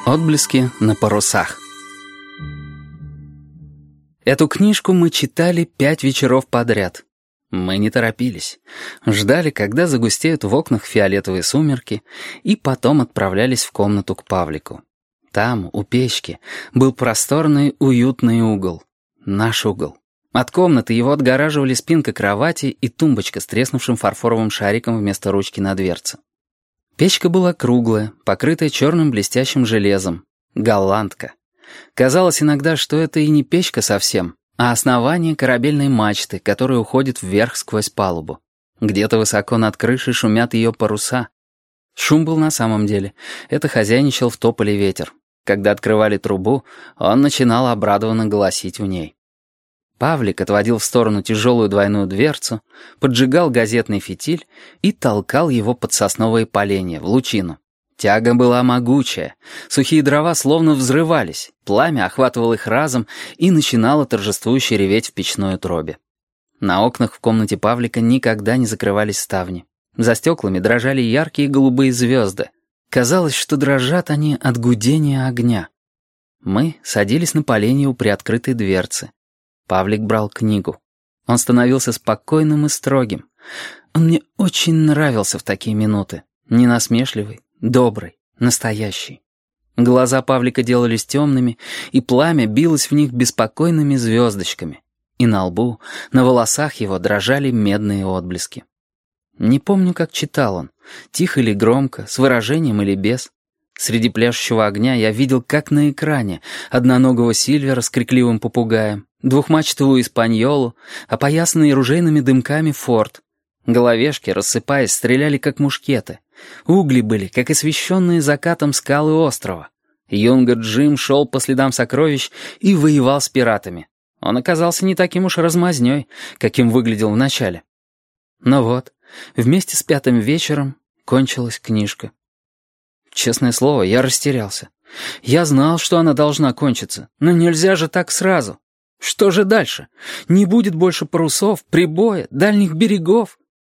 Отблески на парусах. Эту книжку мы читали 5 вечеров подряд. Мы не торопились. Ждали, когда загустеют в окнах фиолетовые сумерки, и потом отправлялись в комнату к Павлику. Там, у печки, был просторный, уютный угол. Наш угол. От комнаты его отгораживали спинка кровати и тумбочка с треснувшим фарфоровым шариком вместо ручки на дверце. Печка была круглая, покрытая черным блестящим железом. Голландка. Казалось иногда, что это и не печка совсем, а основание корабельной мачты, которая уходит вверх сквозь палубу. Где-то высоко над крышей шумят ее паруса. Шум был на самом деле. Это хозяйничал в тополе ветер. Когда открывали трубу, он начинал обрадованно голосить в ней. Павлик отводил в сторону тяжелую двойную дверцу, поджигал газетный фитиль и толкал его под сосновые поленья в лучину. Тяга была могучая, сухие дрова словно взрывались, пламя охватывало их разом и начинало торжествующе реветь в печной утробе. На окнах в комнате Павлика никогда не закрывались ставни. За стеклами дрожали яркие голубые звезды. Казалось, что дрожат они от гудения огня. Мы садились на поленья у приоткрытой дверцы. Павлик брал книгу. Он становился спокойным и строгим. Он мне очень нравился в такие минуты. Ненасмешливый, добрый, настоящий. Глаза Павлика делались темными, и пламя билось в них беспокойными звездочками. И на лбу, на волосах его дрожали медные отблески. Не помню, как читал он, тихо или громко, с выражением или без. Среди пляшущего огня я видел, как на экране, одноногого Сильвера с крикливым попугаем, двухмачтовую испаньолу, опоясанный ружейными дымками форт. Головешки, рассыпаясь, стреляли, как мушкеты. Угли были, как освещенные закатом скалы острова. Юнга Джим шел по следам сокровищ и воевал с пиратами. Он оказался не таким уж размазнёй, каким выглядел вначале. Но вот, вместе с 5-м вечером кончилась книжка. Честное слово, я растерялся. Я знал, что она должна кончиться, но нельзя же так сразу. Что же дальше? Не будет больше парусов, прибоя, дальних берегов.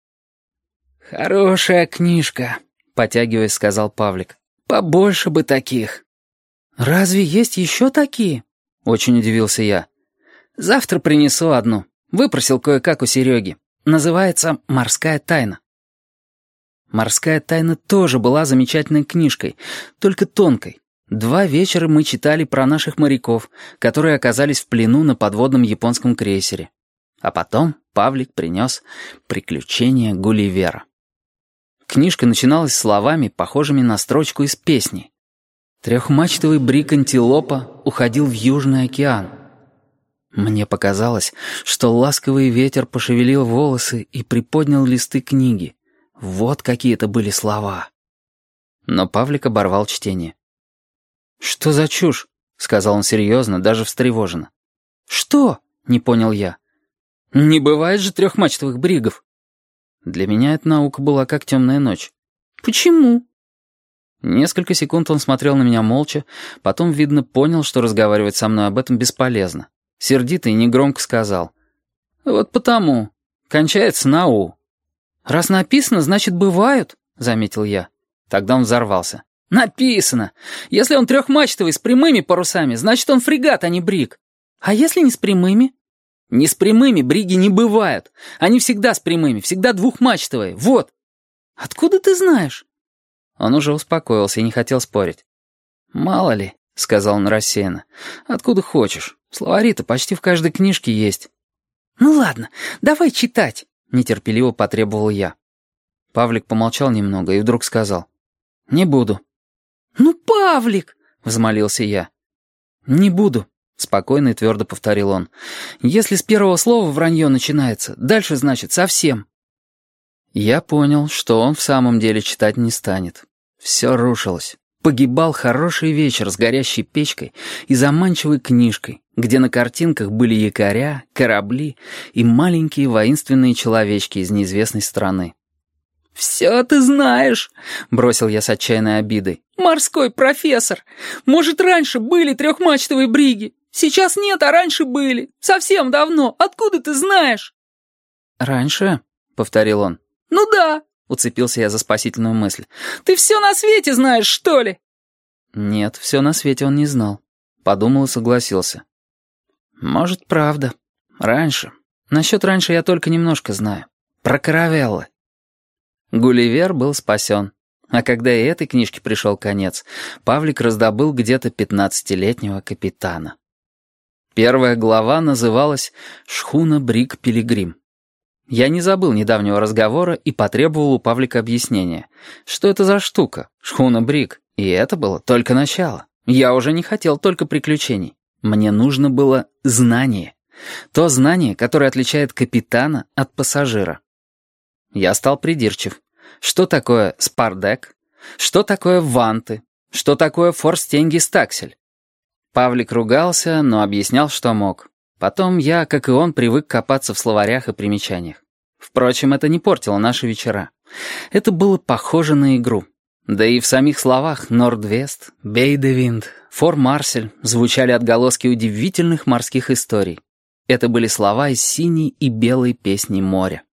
«Хорошая книжка», — потягиваясь, сказал Павлик. «Побольше бы таких». «Разве есть еще такие?» — очень удивился я. «Завтра принесу одну. Выпросил кое-как у Сереги. Называется «Морская тайна». «Морская тайна» тоже была замечательной книжкой, только тонкой. 2 вечера мы читали про наших моряков, которые оказались в плену на подводном японском крейсере. А потом Павлик принес «Приключения Гулливера». Книжка начиналась словами, похожими на строчку из песни. «Трехмачтовый бриг антилопа уходил в Южный океан». Мне показалось, что ласковый ветер пошевелил волосы и приподнял листы книги. Вот какие это были слова. Но Павлик оборвал чтение. «Что за чушь?» — сказал он серьезно, даже встревоженно. «Что?» — не понял я. «Не бывает же трехмачтовых бригов». Для меня эта наука была как темная ночь. «Почему?» Несколько секунд он смотрел на меня молча, потом, видно, понял, что разговаривать со мной об этом бесполезно. Сердито и негромко сказал. «Вот потому. Кончается на «у». «Раз написано, значит, бывают», — заметил я. Тогда он взорвался. «Написано! Если он трехмачтовый с прямыми парусами, значит, он фрегат, а не бриг. А если не с прямыми?» «Не с прямыми бриги не бывают. Они всегда с прямыми, всегда двухмачтовые. Вот!» «Откуда ты знаешь?» Он уже успокоился и не хотел спорить. «Мало ли», — сказал он рассеянно. «Откуда хочешь. Словари-то почти в каждой книжке есть». «Ну ладно, давай читать», — нетерпеливо потребовал я. Павлик помолчал немного и вдруг сказал. «Не буду». «Ну, Павлик!» — взмолился я. «Не буду», — спокойно и твердо повторил он. «Если с первого слова вранье начинается, дальше, значит, совсем». Я понял, что он в самом деле читать не станет. Все рушилось. Погибал хороший вечер с горящей печкой и заманчивой книжкой, где на картинках были якоря, корабли и маленькие воинственные человечки из неизвестной страны. «Все ты знаешь», — бросил я с отчаянной обидой. «Морской профессор! Может, раньше были трехмачтовые бриги? Сейчас нет, а раньше были. Совсем давно. Откуда ты знаешь?» «Раньше?» — повторил он. «Ну да», — уцепился я за спасительную мысль. «Ты все на свете знаешь, что ли?» Нет, все на свете он не знал. Подумал и согласился. Может, правда. Раньше. Насчет раньше я только немножко знаю. Про каравеллы. Гулливер был спасен. А когда и этой книжке пришел конец, Павлик раздобыл где-то 15-летнего капитана. Первая глава называлась «Шхуна Бриг Пилигрим». Я не забыл недавнего разговора и потребовал у Павлика объяснения. Что это за штука, шхуна Бриг? И это было только начало. Я уже не хотел только приключений. Мне нужно было знание. То знание, которое отличает капитана от пассажира. Я стал придирчив. Что такое спардек? Что такое ванты? Что такое форстеньгистаксель? Павлик ругался, но объяснял, что мог. Потом я, как и он, привык копаться в словарях и примечаниях. Впрочем, это не портило наши вечера. Это было похоже на игру. Да и в самих словах «Нордвест», «Бейдевинд», «Фор-Марсель» звучали отголоски удивительных морских историй. Это были слова из синей и белой песни моря.